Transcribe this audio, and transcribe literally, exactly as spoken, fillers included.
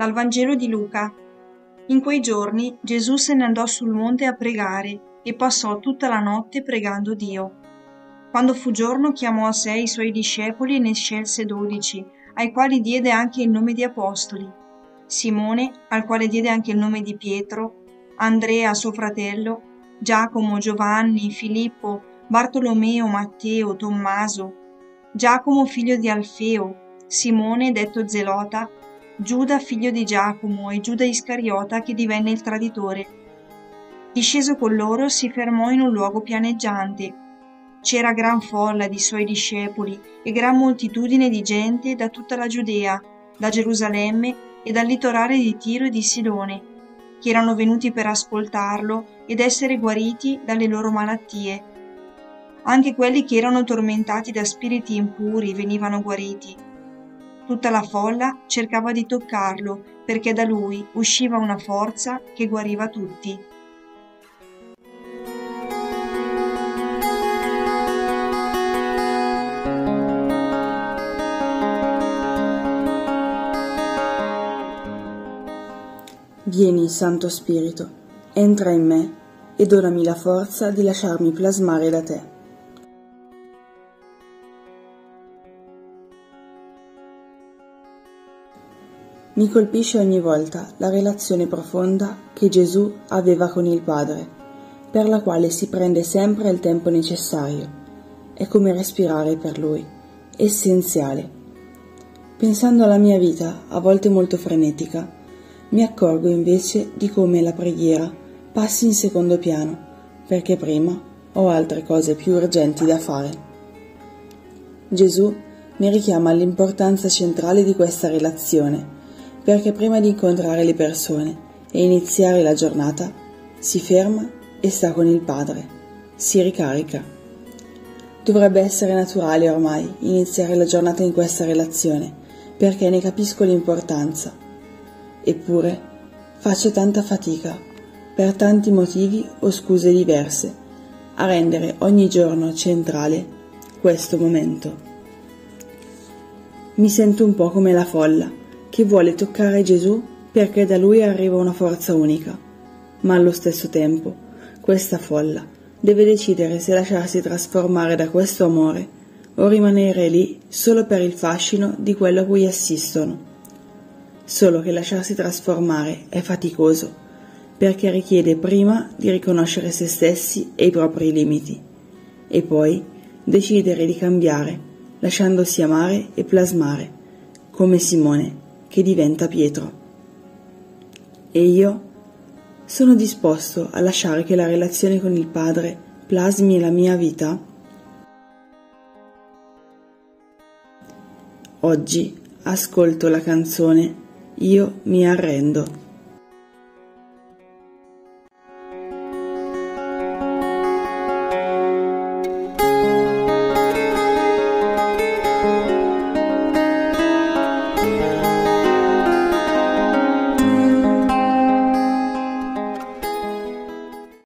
Dal Vangelo di Luca. In quei giorni Gesù se ne andò sul monte a pregare e passò tutta la notte pregando Dio. Quando fu giorno chiamò a sé i suoi discepoli e ne scelse dodici, ai quali diede anche il nome di apostoli: Simone, al quale diede anche il nome di Pietro, Andrea suo fratello, Giacomo, Giovanni, Filippo, Bartolomeo, Matteo, Tommaso, Giacomo figlio di Alfeo, Simone detto Zelota, Giuda figlio di Giacomo e Giuda Iscariota che divenne il traditore. Disceso con loro si fermò in un luogo pianeggiante. C'era gran folla di suoi discepoli e gran moltitudine di gente da tutta la Giudea, da Gerusalemme e dal litorale di Tiro e di Sidone, che erano venuti per ascoltarlo ed essere guariti dalle loro malattie. Anche quelli che erano tormentati da spiriti impuri venivano guariti. Tutta la folla cercava di toccarlo, perché da lui usciva una forza che guariva tutti. Vieni, Santo Spirito, entra in me e donami la forza di lasciarmi plasmare da te. Mi colpisce ogni volta la relazione profonda che Gesù aveva con il Padre, per la quale si prende sempre il tempo necessario. È come respirare per Lui, essenziale. Pensando alla mia vita, a volte molto frenetica, mi accorgo invece di come la preghiera passi in secondo piano, perché prima ho altre cose più urgenti da fare. Gesù mi richiama all'importanza centrale di questa relazione, perché prima di incontrare le persone e iniziare la giornata si ferma e sta con il Padre, si ricarica. Dovrebbe essere naturale ormai iniziare la giornata in questa relazione, perché ne capisco l'importanza. Eppure faccio tanta fatica, per tanti motivi o scuse diverse, a rendere ogni giorno centrale questo momento. Mi sento un po' come la folla, che vuole toccare Gesù perché da lui arriva una forza unica, ma allo stesso tempo questa folla deve decidere se lasciarsi trasformare da questo amore o rimanere lì solo per il fascino di quello a cui assistono. Solo che lasciarsi trasformare è faticoso, perché richiede prima di riconoscere se stessi e i propri limiti, e poi decidere di cambiare, lasciandosi amare e plasmare, come Simone, che diventa Pietro. E io sono disposto a lasciare che la relazione con il Padre plasmi la mia vita? Oggi ascolto la canzone Io mi arrendo.